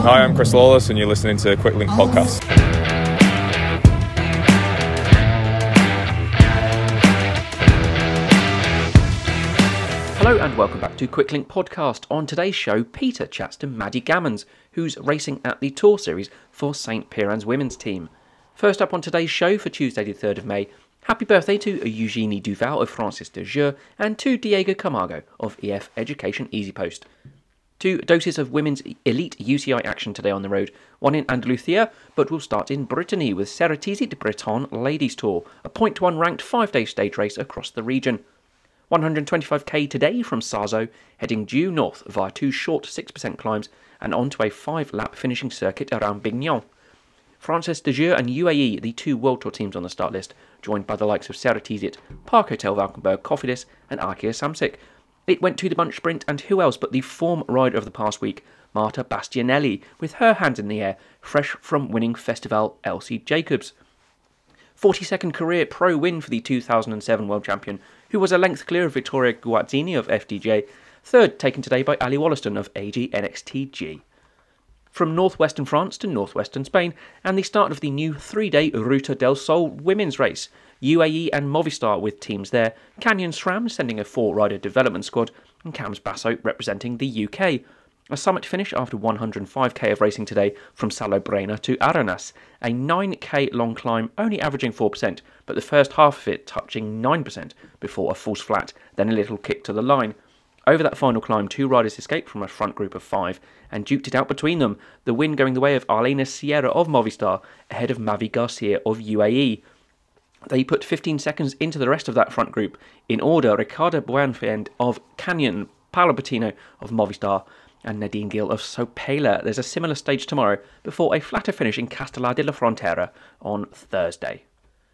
Hi, I'm Chris Lawless, and you're listening to Quick Link Podcast. Hello and welcome back to Quick Link Podcast. On today's show, Peter chats to Maddie Gammons, who's racing at the Tour Series for St. Piran's women's team. First up on today's show for Tuesday the 3rd of May, happy birthday to Eugenie Duval of Francis de Jure and to Diego Camargo of EF Education EasyPost. 2 doses of women's elite UCI action today on the road, one in Andalusia, but we'll start in Brittany with Ceratizit de Breton Ladies Tour, a point-to-one ranked 5-day stage race across the region. 125k today from Sarzeau, heading due north via 2 short 6% climbs and onto a 5-lap finishing circuit around Bignon. Francis de Jure and UAE, the 2 World Tour teams on the start list, joined by the likes of Ceratizit, Park Hotel Valkenburg, Cofidis and Arkea Samsic. It went to the bunch sprint, and who else but the form rider of the past week, Marta Bastianelli, with her hands in the air, fresh from winning Festival Elsie Jacobs. 42nd career pro win for the 2007 world champion, who was a length clear of Vittoria Guazzini of FDJ, third taken today by Ali Wollaston of AG NXTG. From northwestern France to northwestern Spain, and the start of the new 3-day Ruta del Sol women's race. UAE and Movistar with teams there, Canyon SRAM sending a 4-rider development squad, and Cams Basso representing the UK. A summit finish after 105k of racing today from Salobreña to Arenas, a 9k long climb only averaging 4%, but the first half of it touching 9% before a false flat, then a little kick to the line. Over that final climb, 2 riders escaped from a front group of 5 and duked it out between them, the win going the way of Arlena Sierra of Movistar ahead of Mavi Garcia of UAE. They put 15 seconds into the rest of that front group in order: Ricardo Buenfend of Canyon, Paolo Bettino of Movistar and Nadine Gill of Sopela. There's a similar stage tomorrow before a flatter finish in Castellar de la Frontera on Thursday.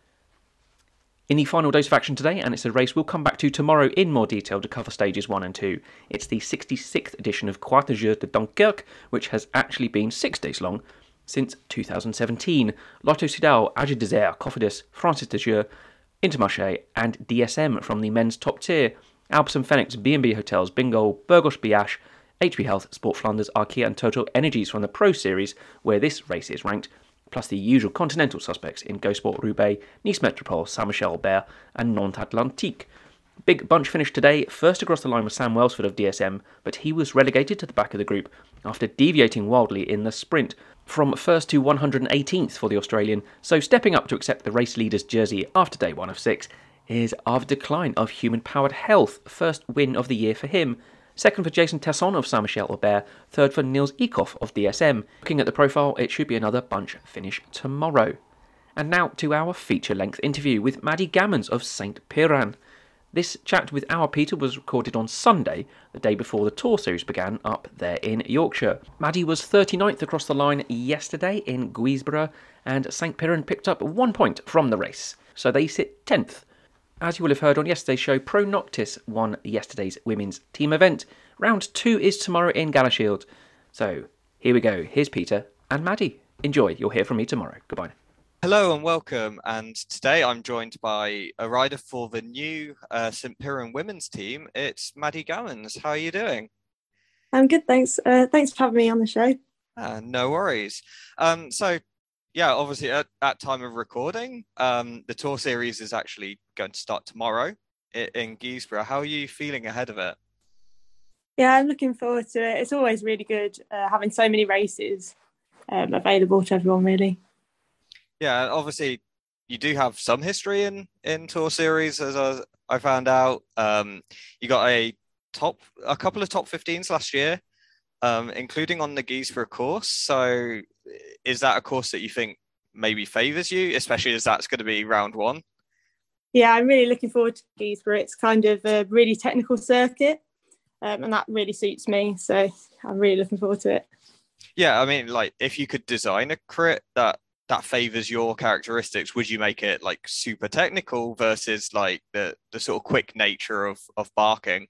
In the final dose of action today, and it's a race we'll come back to tomorrow in more detail to cover stages 1 and 2. It's the 66th edition of Quatre Jours de Dunkerque, which has actually been 6 days long since 2017. Lotto Soudal, Agi Desert, Cofidis, Francis de Jure, Intermarché and DSM from the men's top tier. Alpes and Phoenix, B&B Hotels, Bingo, Burgos Biache, HB Health, Sport Flanders, Arkea and Total Energies from the Pro Series, where this race is ranked, plus the usual continental suspects in Go Sport Roubaix, Nice Metropole, Saint-Michel-Albert and Nantes Atlantique. Big bunch finish today, first across the line was Sam Welsford of DSM, but he was relegated to the back of the group after deviating wildly in the sprint, from 1st to 118th for the Australian, so stepping up to accept the race leader's jersey after day 1 of 6 is Ave Decline of Human Powered Health, first win of the year for him. Second for Jason Tesson of Saint-Michel-Albert, third for Niels Eekhoff of DSM. Looking at the profile, it should be another bunch finish tomorrow. And now to our feature-length interview with Maddie Gammons of St. Piran. This chat with our Peter was recorded on Sunday, the day before the Tour Series began up there in Yorkshire. Maddie was 39th across the line yesterday in Guisborough, and St. Piran picked up 1 point from the race, so they sit 10th. As you will have heard on yesterday's show, Pro Noctis won yesterday's women's team event. Round 2 is tomorrow in Galashiels. So, here we go. Here's Peter and Maddie. Enjoy. You'll hear from me tomorrow. Goodbye. Hello and welcome. And today I'm joined by a rider for the new St. Piran women's team. It's Maddie Gammons. How are you doing? I'm good, thanks. Thanks for having me on the show. No worries. Yeah, obviously at time of recording, the Tour Series is actually going to start tomorrow in Guisborough. How are you feeling ahead of it? Yeah, I'm looking forward to it. It's always really good having so many races available to everyone, really. Yeah, obviously you do have some history in Tour Series, as I found out. You got a couple of top 15s last year, including on the Guisborough course. So is that a course that you think maybe favours you, especially as that's going to be round 1? Yeah, I'm really looking forward to Guisborough. It's kind of a really technical circuit, and that really suits me. So I'm really looking forward to it. Yeah, I mean, like, if you could design a crit that favours your characteristics, would you make it like super technical versus like the sort of quick nature of barking?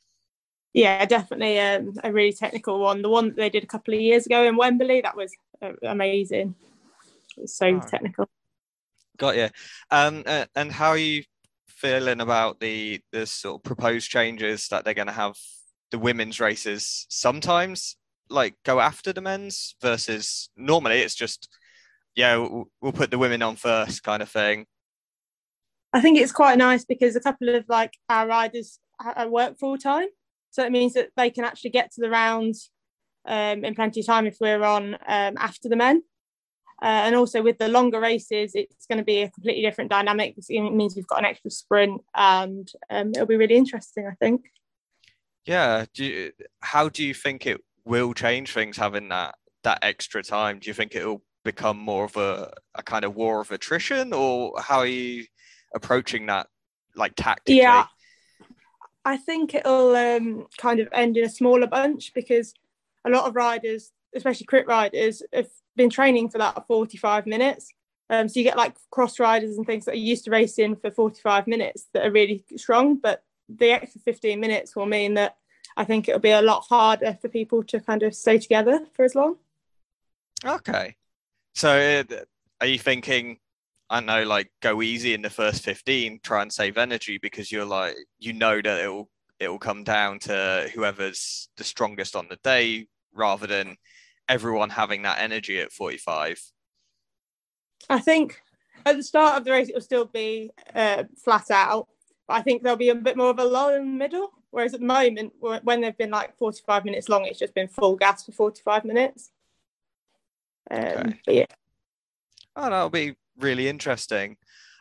Yeah, definitely a really technical one. The one that they did a couple of years ago in Wembley, that was amazing. It was so technical. Got you. And how are you feeling about the sort of proposed changes that they're going to have the women's races sometimes like go after the men's versus normally it's just, yeah, we'll put the women on first kind of thing? I think it's quite nice because a couple of like our riders work full time, so it means that they can actually get to the rounds in plenty of time if we're on after the men. And also with the longer races, it's going to be a completely different dynamic. It means we've got an extra sprint, and it'll be really interesting, I think. Yeah. How do you think it will change things having that extra time? Do you think it'll become more of a kind of war of attrition, or how are you approaching that, like tactically? Yeah, I think it'll kind of end in a smaller bunch because a lot of riders, especially crit riders, have been training for that 45 minutes. So you get like cross riders and things that are used to racing for 45 minutes that are really strong, but the extra 15 minutes will mean that I think it'll be a lot harder for people to kind of stay together for as long. Okay. So are you thinking, I don't know, like go easy in the first 15, try and save energy because you're like, you know that it'll come down to whoever's the strongest on the day rather than everyone having that energy at 45? I think at the start of the race, it'll still be flat out, but I think there'll be a bit more of a lull in the middle. Whereas at the moment, when they've been like 45 minutes long, it's just been full gas for 45 minutes. Okay. But yeah. Oh, that'll be really interesting.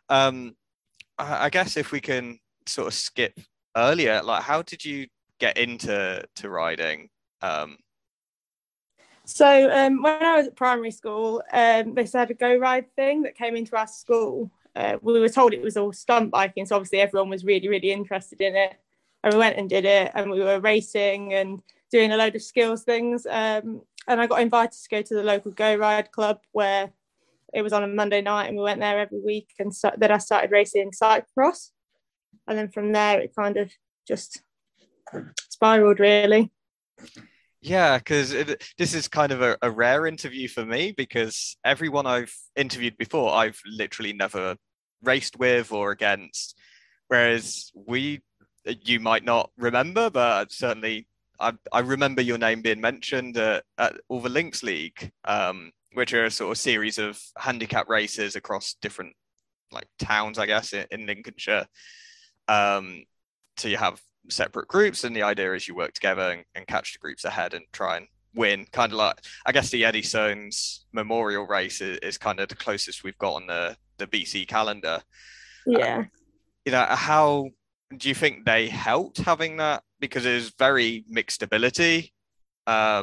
I guess if we can sort of skip earlier, like how did you get into riding? So when I was at primary school, they said a go ride thing that came into our school. We were told it was all stunt biking, so obviously everyone was really, really interested in it. And we went and did it, and we were racing and doing a load of skills things. And I got invited to go to the local go ride club where it was on a Monday night, and we went there every week. And so then I started racing cyclocross, and then from there it kind of just spiraled, really. Yeah, because this is kind of a rare interview for me because everyone I've interviewed before, I've literally never raced with or against. Whereas you might not remember, but certainly I remember your name being mentioned at all the Links League, which are a sort of series of handicap races across different like towns, I guess, in Lincolnshire. So you have separate groups, and the idea is you work together and catch the groups ahead and try and win. Kind of like, I guess the Eddie Soanes Memorial Race is kind of the closest we've got on the BC calendar. Yeah. How do you think they helped having that? Because it was very mixed ability. Yeah,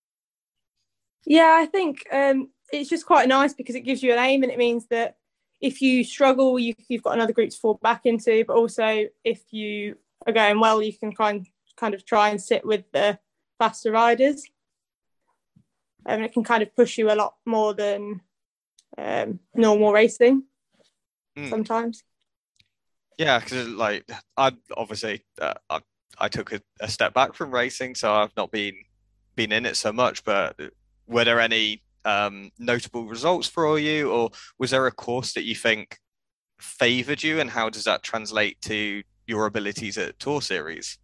I think it's just quite nice because it gives you an aim, and it means that if you struggle, you've got another group to fall back into. But also, if you are going well, you can kind of try and sit with the faster riders. And it can kind of push you a lot more than normal racing sometimes. Yeah, because like I obviously I took a step back from racing, so I've not been in it so much. But were there any notable results for you, or was there a course that you think favoured you, and how does that translate to your abilities at Tour Series?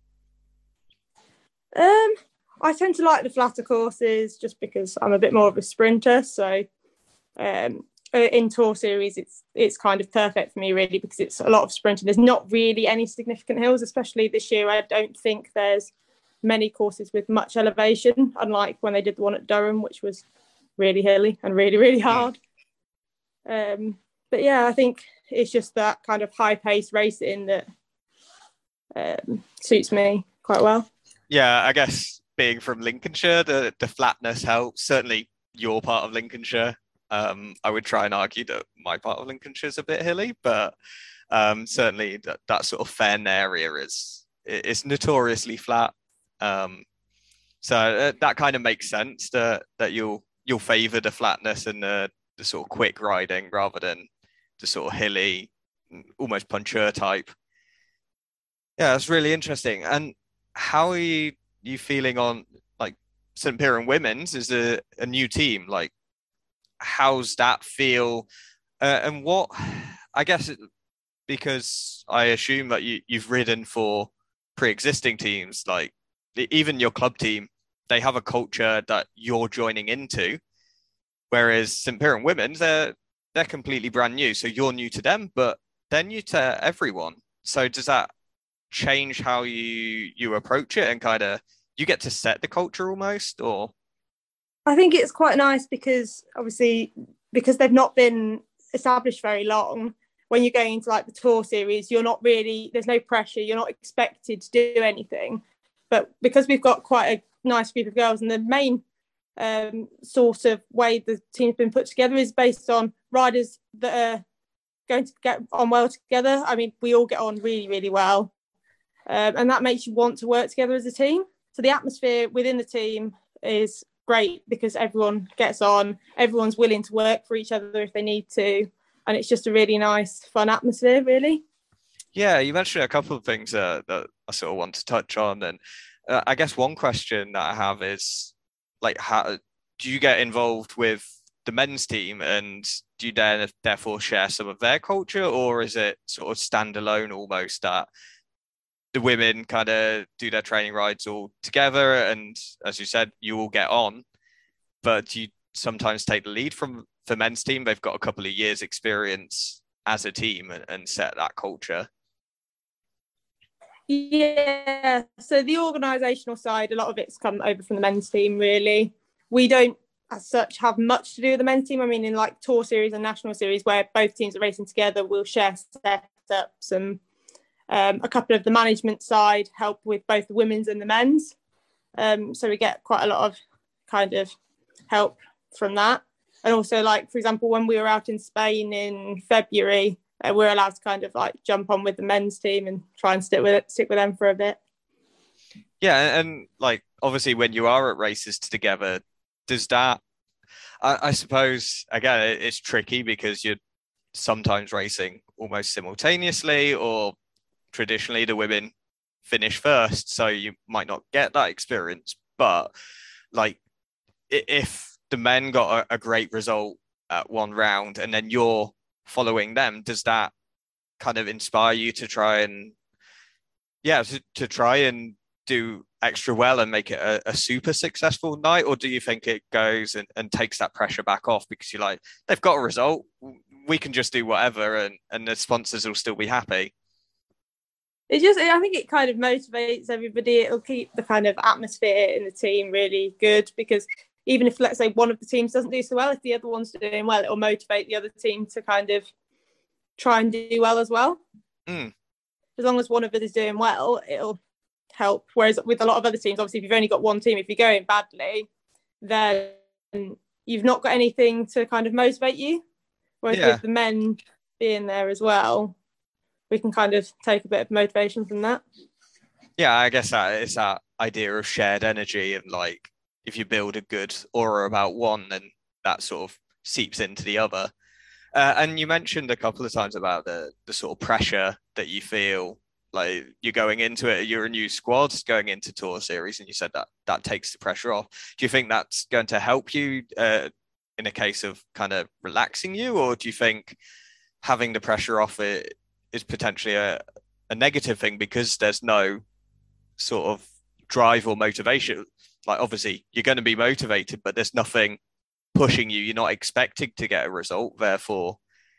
I tend to like the flatter courses just because I'm a bit more of a sprinter. So in Tour Series, it's kind of perfect for me, really, because it's a lot of sprinting. There's not really any significant hills, especially this year. I don't think there's many courses with much elevation, unlike when they did the one at Durham, which was really hilly and really, really hard. But yeah, I think it's just that kind of high-paced racing that suits me quite well. Yeah, I guess being from Lincolnshire, the flatness helps. Certainly your part of Lincolnshire. I would try and argue that my part of Lincolnshire is a bit hilly, but certainly that sort of Fen area is notoriously flat. So that kind of makes sense that you'll favour the flatness and the sort of quick riding rather than the sort of hilly, almost puncheur type. Yeah, that's really interesting. And how are you feeling on like St. Piran Women's is a new team? Like, how's that feel? And what, I guess, because I assume that you've ridden for pre-existing teams, like even your club team they have a culture that you're joining into, whereas St. Piran Women's, they're completely brand new. So you're new to them, but they're new to everyone. So does that change how you approach it and kind of you get to set the culture almost? Or I think it's quite nice because obviously because they've not been established very long, when you're going into like the tour series, you're not really, there's no pressure, you're not expected to do anything. But because we've got quite a nice group of girls, and the main sort of way the team's been put together is based on riders that are going to get on well together. I mean, we all get on really, really well. And that makes you want to work together as a team. So the atmosphere within the team is great because everyone gets on, everyone's willing to work for each other if they need to. And it's just a really nice, fun atmosphere, really. Yeah, you mentioned a couple of things that I sort of want to touch on. And I guess one question that I have is, like, how do you get involved with the men's team, and do you therefore share some of their culture, or is it sort of standalone almost that the women kind of do their training rides all together, and as you said, you all get on, but do you sometimes take the lead from the men's team? They've got a couple of years experience as a team and set that culture. Yeah, so the organisational side, a lot of it's come over from the men's team, really. We don't, as such, have much to do with the men's team. I mean, in like tour series and national series where both teams are racing together, we'll share setups, and a couple of the management side help with both the women's and the men's. So we get quite a lot of kind of help from that. And also, like, for example, when we were out in Spain in February, we're allowed to kind of like jump on with the men's team and try and stick with them for a bit. Yeah, and like obviously when you are at races together, does that, I suppose, again, it's tricky because you're sometimes racing almost simultaneously, or traditionally the women finish first, so you might not get that experience. But like if the men got a great result at one round and then you're following them, does that kind of inspire you to try and to try and do extra well and make it a super successful night? Or do you think it goes and takes that pressure back off because you're like, they've got a result, we can just do whatever and the sponsors will still be happy? I think it kind of motivates everybody. It'll keep the kind of atmosphere in the team really good, because even if, let's say, one of the teams doesn't do so well, if the other one's doing well, it'll motivate the other team to kind of try and do well as well. As long as one of it is doing well, it'll help. Whereas with a lot of other teams, obviously, if you've only got one team, if you're going badly, then you've not got anything to kind of motivate you. Whereas with the men being there as well, we can kind of take a bit of motivation from that. Yeah, I guess it's that idea of shared energy, and like, if you build a good aura about one, then that sort of seeps into the other. And you mentioned a couple of times about the sort of pressure that you feel, like you're going into it, you're a new squad going into tour series, and you said that takes the pressure off. Do you think that's going to help you in a case of kind of relaxing you, or do you think having the pressure off it is potentially a negative thing because there's no sort of drive or motivation? Like, obviously you're going to be motivated, but there's nothing pushing you. You're not expecting to get a result. Therefore,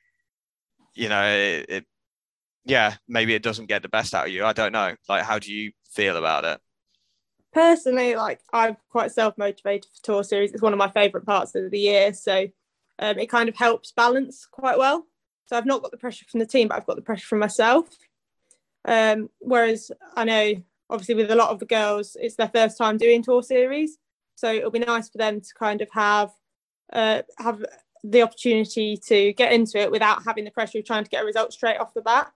maybe it doesn't get the best out of you. I don't know. Like, how do you feel about it? Personally, like, I'm quite self-motivated for tour series. It's one of my favourite parts of the year. So it kind of helps balance quite well. So I've not got the pressure from the team, but I've got the pressure from myself. Whereas I know, obviously, with a lot of the girls, it's their first time doing tour series. So it'll be nice for them to kind of have the opportunity to get into it without having the pressure of trying to get a result straight off the bat.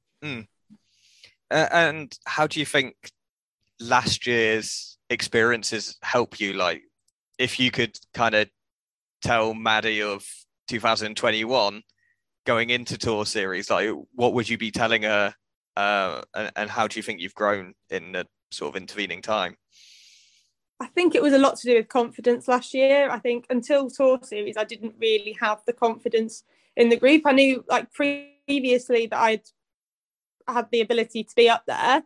And how do you think last year's experiences help you? Like, if you could kind of tell Maddie of 2021 going into tour series, like, what would you be telling her? And how do you think you've grown in the sort of intervening time? I think it was a lot to do with confidence last year. I think until tour series, I didn't really have the confidence in the group. I knew, like, previously that I'd had the ability to be up there,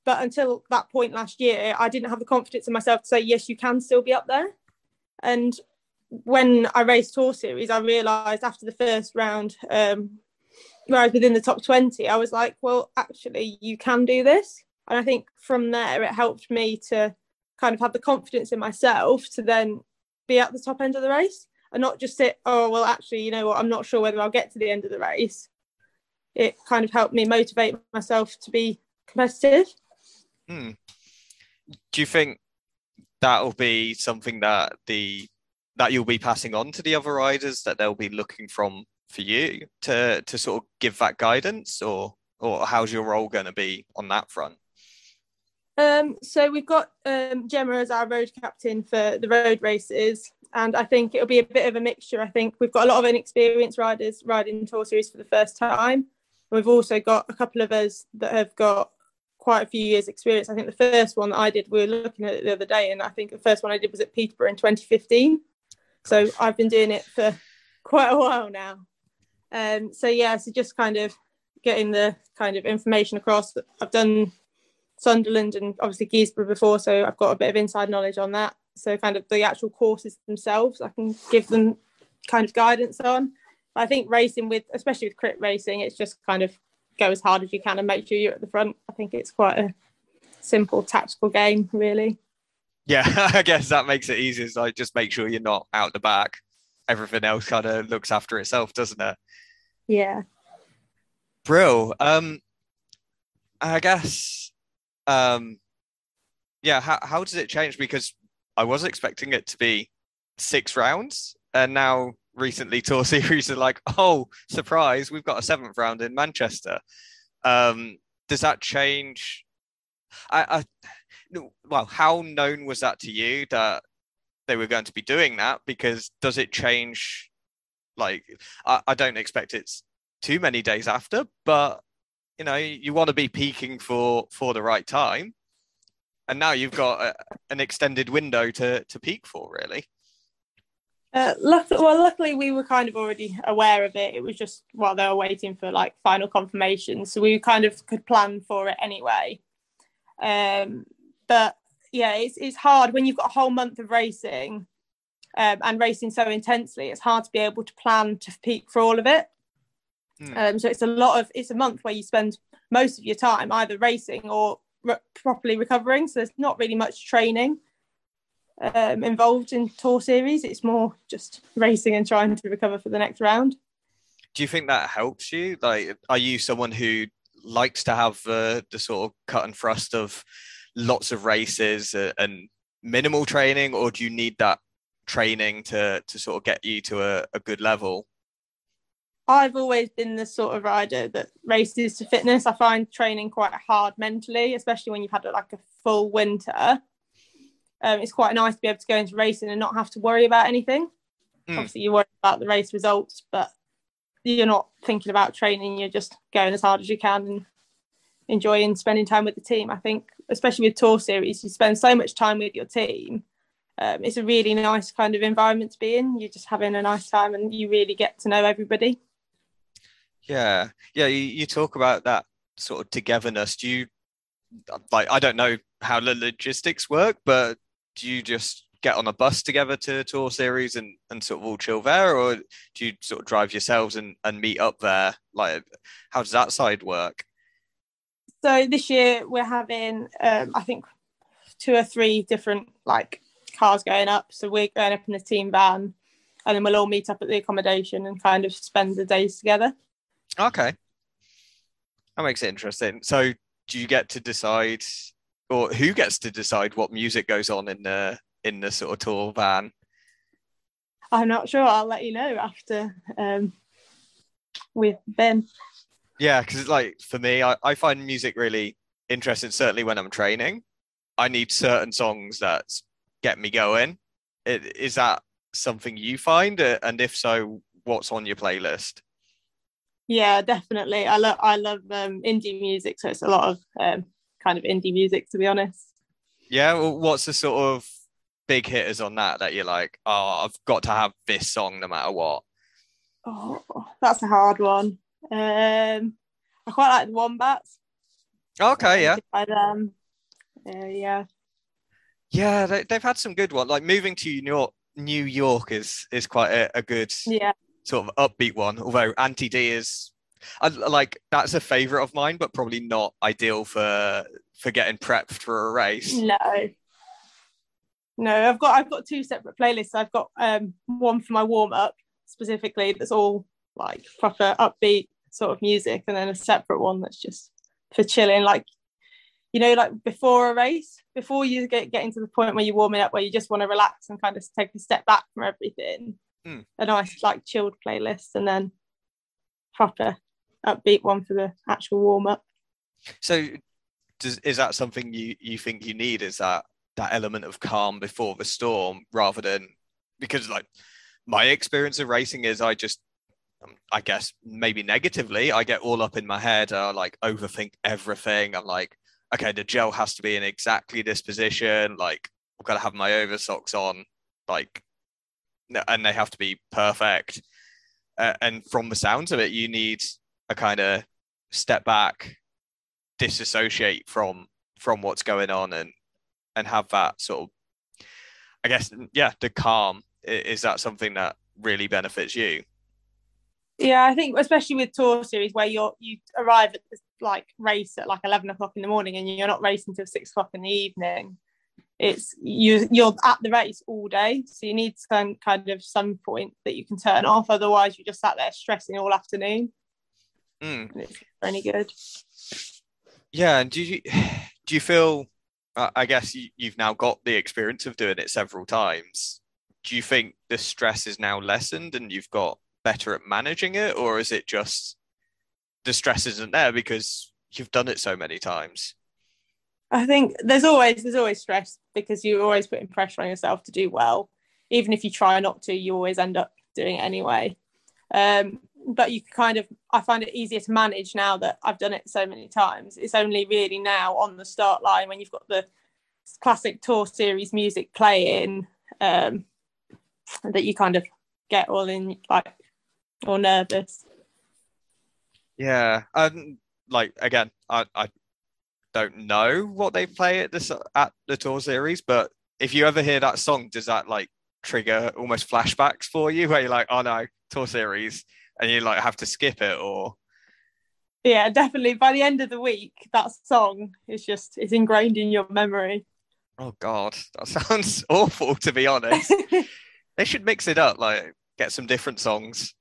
But until that point last year, I didn't have the confidence in myself to say, yes, you can still be up there. And when I raced Tour Series, I realised after the first round, where I was within the top 20, I was like, well, actually, you can do this. And I think from there, it helped me to kind of have the confidence in myself to then be at the top end of the race and not just sit, oh, well, actually, you know what, I'm not sure whether I'll get to the end of the race. It kind of helped me motivate myself to be competitive. Do you think that'll be something that you'll be passing on to the other riders, that they'll be looking for you to sort of give that guidance, or how's your role going to be on that front? So we've got Gemma as our road captain for the road races, and I think it'll be a bit of a mixture. I think we've got a lot of inexperienced riders riding Tour Series for the first time. We've also got a couple of us that have got quite a few years experience. I think the first one that I did, we were looking at it the other day, and I think the first one I did was at Peterborough in 2015. So I've been doing it for quite a while now. So just kind of getting the kind of information across. I've done Sunderland and obviously Guisborough before, so I've got a bit of inside knowledge on that. So kind of the actual courses themselves, I can give them kind of guidance on. I think racing especially with crit racing, it's just kind of go as hard as you can and make sure you're at the front. I think it's quite a simple tactical game, really. Yeah, I guess that makes it easier. So just make sure you're not out the back. Everything else kind of looks after itself, doesn't it? Yeah. Brill. I guess, how does it change? Because I was expecting it to be 6 rounds, and now recently Tour Series are like, oh, surprise, we've got a 7th round in Manchester. Does that change? Well, how known was that to you that they were going to be doing that? Because does it change? Like, I don't expect it's too many days after, but you know, you want to be peaking for the right time, and now you've got an extended window to peak for, really. Luckily we were kind of already aware of it. It was just while they were waiting for like final confirmation, so we kind of could plan for it anyway. But yeah, it's hard when you've got a whole month of racing and racing so intensely. It's hard to be able to plan to peak for all of it. So it's a month where you spend most of your time either racing or properly recovering. So there's not really much training involved in Tour Series. It's more just racing and trying to recover for the next round. Do you think that helps you? Like, are you someone who likes to have the sort of cut and thrust of lots of races and minimal training, or do you need that training to sort of get you to a good level? I've always been the sort of rider that races to fitness. I find training quite hard mentally, especially when you've had like a full winter. It's quite nice to be able to go into racing and not have to worry about anything. Obviously, you worry about the race results, but you're not thinking about training. You're just going as hard as you can and enjoying spending time with the team. I think, especially with Tour Series, you spend so much time with your team. It's a really nice kind of environment to be in. You're just having a nice time and you really get to know everybody. Yeah. You talk about that sort of togetherness. Do you, like, I don't know how the logistics work, but do you just get on a bus together to Tour Series and sort of all chill there, or do you sort of drive yourselves and meet up there? Like, how does that side work? So this year we're having, I think, 2 or 3 different like cars going up. So we're going up in a team van, and then we'll all meet up at the accommodation and kind of spend the days together. Okay, that makes it interesting. So do you get to decide, or who gets to decide what music goes on in the sort of tour van? I'm not sure. I'll let you know after we've been. Yeah, because like for me, I find music really interesting. Certainly when I'm training, I need certain songs that get me going. Is that something you find? And if so, what's on your playlist? Yeah, definitely. I love indie music, so it's a lot of kind of indie music, to be honest. Yeah, well, what's the sort of big hitters on that you're like, oh, I've got to have this song no matter what? Oh, that's a hard one. I quite like the Wombats. Okay, yeah. By them. Yeah, they've had some good ones. Like moving to New York is quite a good Yeah. sort of upbeat one. Although Auntie D is, like that's a favorite of mine, but probably not ideal for getting prepped for a race. No, I've got two separate playlists. I've got one for my warm up specifically that's all like proper upbeat sort of music, and then a separate one that's just for chilling, like like before a race, before you getting to the point where you're warming up, where you just want to relax and kind of take a step back from everything. A nice like chilled playlist, and then proper upbeat one for the actual warm up. So is that something you think you need? Is that element of calm before the storm, rather than, because like my experience of racing is I guess maybe negatively, I get all up in my head. I like overthink everything. I'm like, okay, the gel has to be in exactly this position. Like I've got to have my over socks on, like, and they have to be perfect. And from the sounds of it, you need a kind of step back, disassociate from what's going on, and have that sort of, I guess, the calm. Is that something that really benefits you? Yeah, I think especially with tour series where you arrive at this like race at like 11 o'clock in the morning and you're not racing until 6 o'clock in the evening. It's you're at the race all day, so you need some kind of some point that you can turn off. Otherwise, you just sat there stressing all afternoon. And it's really good. Yeah, and do you feel? I guess you've now got the experience of doing it several times. Do you think the stress is now lessened and you've got better at managing it, or is it just the stress isn't there because you've done it so many times? I think there's always stress because you're always putting pressure on yourself to do well. Even if you try not to, you always end up doing it anyway. But I find it easier to manage now that I've done it so many times. It's only really now on the start line when you've got the classic tour series music playing that you kind of get all in, like, all nervous. Yeah, like again, I don't know what they play at the tour series, but if you ever hear that song, does that like trigger almost flashbacks for you, where you're like, oh no, tour series, and you like have to skip it? Or yeah, definitely by the end of the week that song is it's ingrained in your memory. Oh god, that sounds awful, to be honest. They should mix it up, like get some different songs.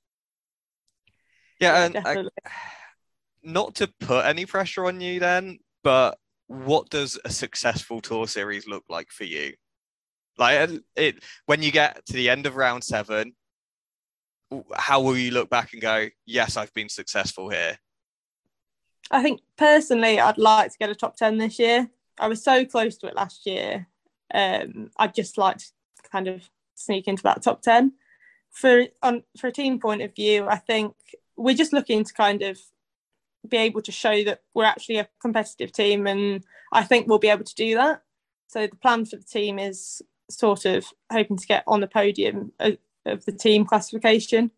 Yeah, and not to put any pressure on you then, but what does a successful tour series look like for you? Like when you get to the end of round 7, how will you look back and go, yes, I've been successful here? I think personally, I'd like to get a top 10 this year. I was so close to it last year. I'd just like to kind of sneak into that top 10. For a team point of view, I think we're just looking to kind of be able to show that we're actually a competitive team, and I think we'll be able to do that. So the plan for the team is sort of hoping to get on the podium of the team classification.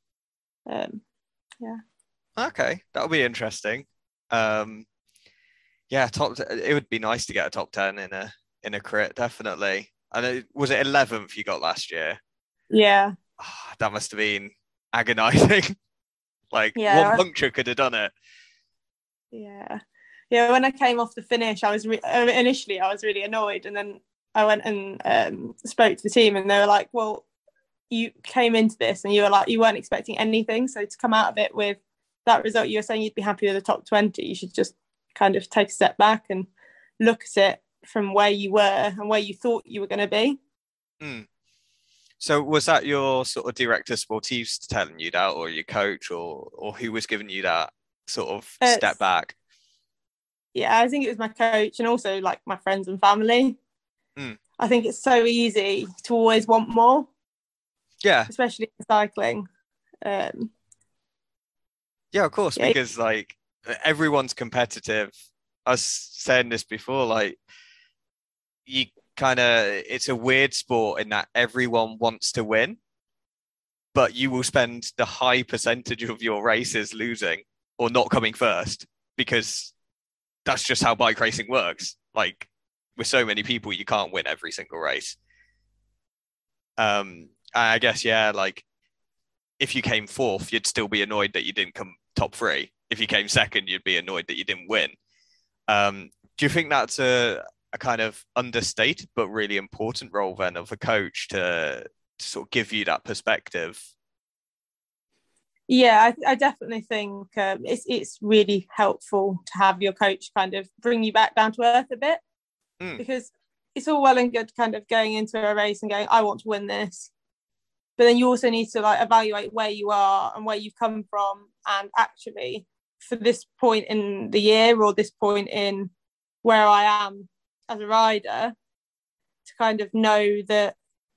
Okay, that'll be interesting. It would be nice to get a top 10 in a crit, definitely. And was it 11th you got last year? Yeah. Oh, that must have been agonizing. Like, one puncture could have done it. Yeah. When I came off the finish, I was initially really annoyed, and then I went and spoke to the team, and they were like, well, you came into this and you were like, you weren't expecting anything, so to come out of it with that result, you were saying you'd be happy with the top 20, you should just kind of take a step back and look at it from where you were and where you thought you were going to be. So was that your sort of director sportifs telling you that, or your coach, or who was giving you that sort of step back? Yeah, I think it was my coach, and also like my friends and family. I think it's so easy to always want more. Yeah. Especially in cycling. Yeah, of course, because like everyone's competitive. I was saying this before, like you it's a weird sport in that everyone wants to win, but you will spend the high percentage of your races losing or not coming first because that's just how bike racing works. Like, with so many people, you can't win every single race. I guess, yeah, like if you came fourth, you'd still be annoyed that you didn't come top three. If you came second, you'd be annoyed that you didn't win. Do you think that's a kind of understated but really important role then of a coach to sort of give you that perspective? Yeah, I definitely think it's really helpful to have your coach kind of bring you back down to earth a bit, because it's all well and good kind of going into a race and going, I want to win this. But then you also need to like evaluate where you are and where you've come from. And actually, for this point in the year or this point in where I am as a rider, to kind of know that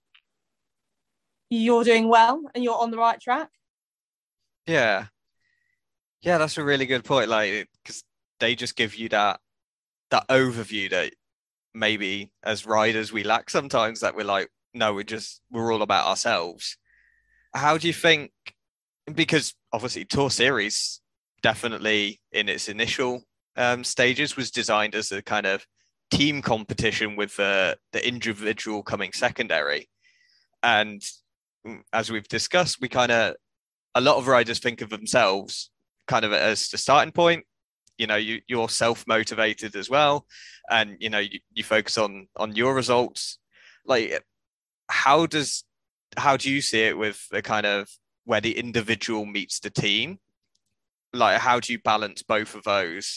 you're doing well and you're on the right track. Yeah, that's a really good point. Like, because they just give you that overview that maybe as riders we lack sometimes. That we're like, no, we're all about ourselves. How do you think? Because obviously, Tour Series definitely in its initial stages was designed as a kind of team competition with the individual coming secondary, and as we've discussed, a lot of riders think of themselves kind of as the starting point. You know, you're self-motivated as well, and you know you focus on your results. Like, how do you see it with the kind of where the individual meets the team? Like, how do you balance both of those?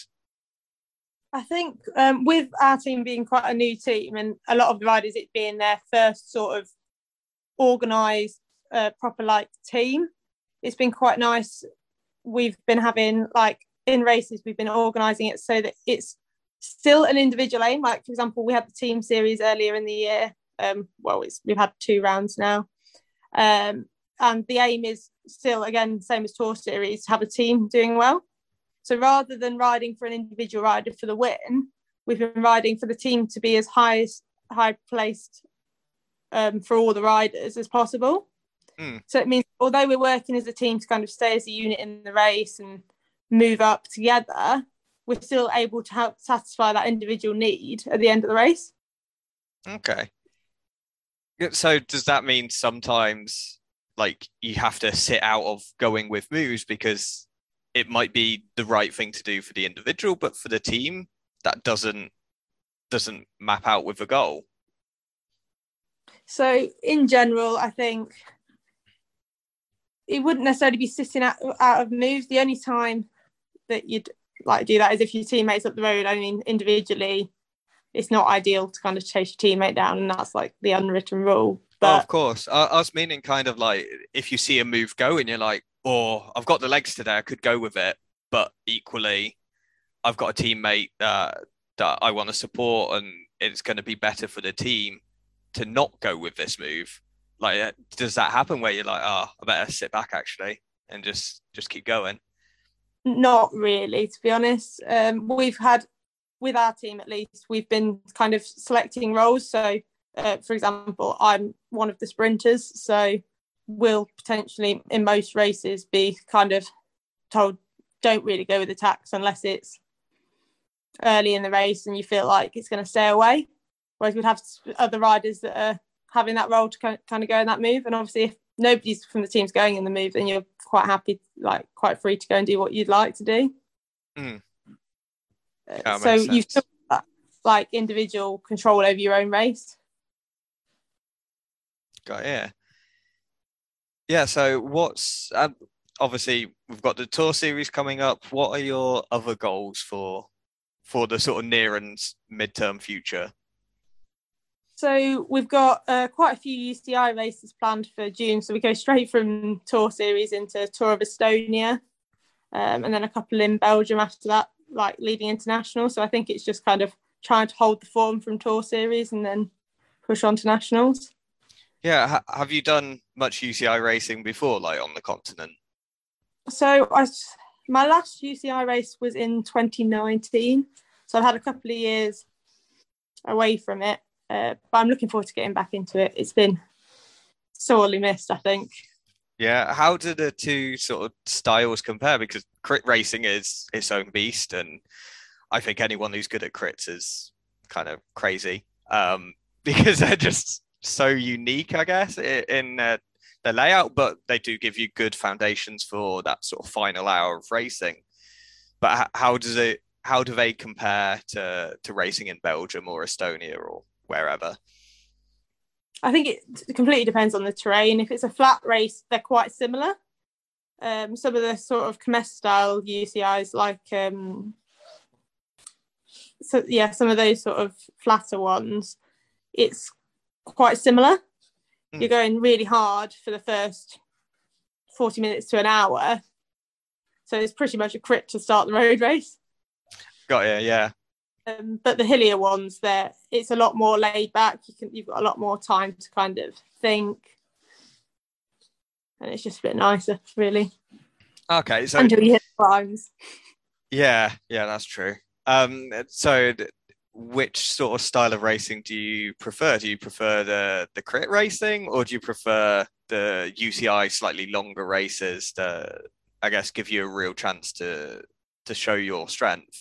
I think with our team being quite a new team and a lot of the riders it being their first sort of organised proper like team, it's been quite nice. We've been having like in races, we've been organising it so that it's still an individual aim. Like, for example, we had the team series earlier in the year. We've had 2 rounds now. And the aim is still, again, same as Tour Series, to have a team doing well. So rather than riding for an individual rider for the win, we've been riding for the team to be as high placed for all the riders as possible. So it means, although we're working as a team to kind of stay as a unit in the race and move up together, we're still able to help satisfy that individual need at the end of the race. Okay. So does that mean sometimes like you have to sit out of going with moves because it might be the right thing to do for the individual, but for the team that doesn't map out with the goal? So in general, I think it wouldn't necessarily be sitting out of moves. The only time that you'd like do that is if your teammate's up the road. I mean, individually, it's not ideal to kind of chase your teammate down, and that's like the unwritten rule. But of course, I was meaning kind of like if you see a move go and you're like, oh, I've got the legs today, I could go with it, but equally, I've got a teammate that I want to support, and it's going to be better for the team to not go with this move. Like, does that happen where you're like, oh, I better sit back actually and just keep going? Not really, to be honest. We've had, with our team at least, we've been kind of selecting roles. So, for example, I'm one of the sprinters, so we'll potentially, in most races, be kind of told, don't really go with attacks unless it's early in the race and you feel like it's going to stay away. Whereas we'd have other riders that are having that role to kind of go in that move. And obviously, if nobody's from the team's going in the move, then you're quite happy, like quite free to go and do what you'd like to do. So you've still got like individual control over your own race. Got it. Yeah. So what's obviously we've got the Tour Series coming up. What are your other goals for the sort of near and midterm future? So we've got quite a few UCI races planned for June. So we go straight from Tour Series into Tour of Estonia, and then a couple in Belgium after that, like leading international. So I think it's just kind of trying to hold the form from Tour Series and then push on to nationals. Yeah. Have you done much UCI racing before, like on the continent? So my last UCI race was in 2019. So I've had a couple of years away from it. But I'm looking forward to getting back into it. It's been sorely missed, I think. Yeah. How do the two sort of styles compare? Because crit racing is its own beast, and I think anyone who's good at crits is kind of crazy, because they're just so unique, I guess, in the layout, but they do give you good foundations for that sort of final hour of racing. But how do they compare to racing in Belgium or Estonia or wherever? I think it completely depends on the terrain. If it's a flat race, they're quite similar. Some of the sort of Comest style UCIs, like some of those sort of flatter ones, it's quite similar. You're going really hard for the first 40 minutes to an hour, so it's pretty much a crit to start the road race. Got you, yeah. But the hillier ones, it's a lot more laid back. You've got a lot more time to kind of think, and it's just a bit nicer, really. Okay, so until you hit the climbs. Yeah, that's true. So which sort of style of racing do you prefer? Do you prefer the crit racing, or do you prefer the UCI slightly longer races to, I guess, give you a real chance to show your strength?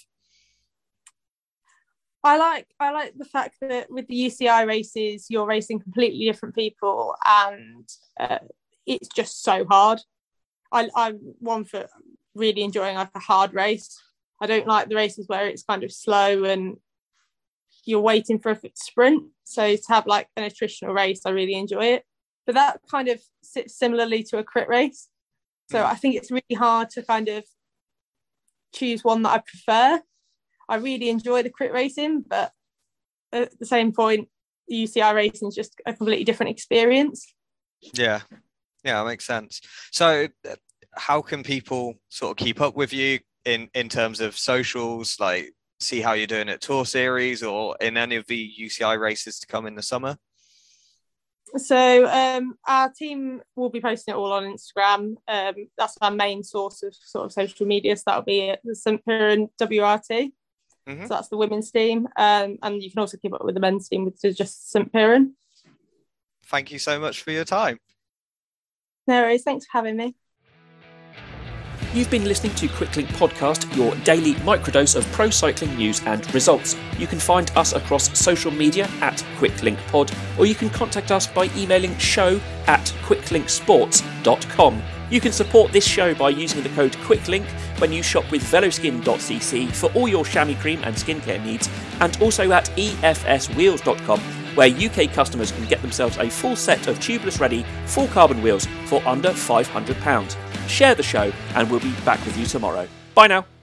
I like the fact that with the UCI races, you're racing completely different people, and it's just so hard. I'm one for really enjoying like a hard race. I don't like the races where it's kind of slow and you're waiting for a sprint. So to have like an attritional race, I really enjoy it. But that kind of sits similarly to a crit race. So I think it's really hard to kind of choose one that I prefer. I really enjoy the crit racing, but at the same point, the UCI racing is just a completely different experience. Yeah, that makes sense. So how can people sort of keep up with you in terms of socials, like see how you're doing at Tour Series or in any of the UCI races to come in the summer? So our team will be posting it all on Instagram. That's our main source of sort of social media. So that'll be at the St Piran WRT. Mm-hmm. So that's the women's team. And you can also keep up with the men's team, which is just St Piran. Thank you so much for your time. No worries. Thanks for having me. You've been listening to Quicklink Podcast, your daily microdose of pro cycling news and results. You can find us across social media at QuicklinkPod, or you can contact us by emailing show@quicklinksports.com. You can support this show by using the code QUICKLINK when you shop with veloskin.cc for all your chamois cream and skincare needs, and also at efswheels.com, where UK customers can get themselves a full set of tubeless ready full carbon wheels for under £500. Share the show and we'll be back with you tomorrow. Bye now.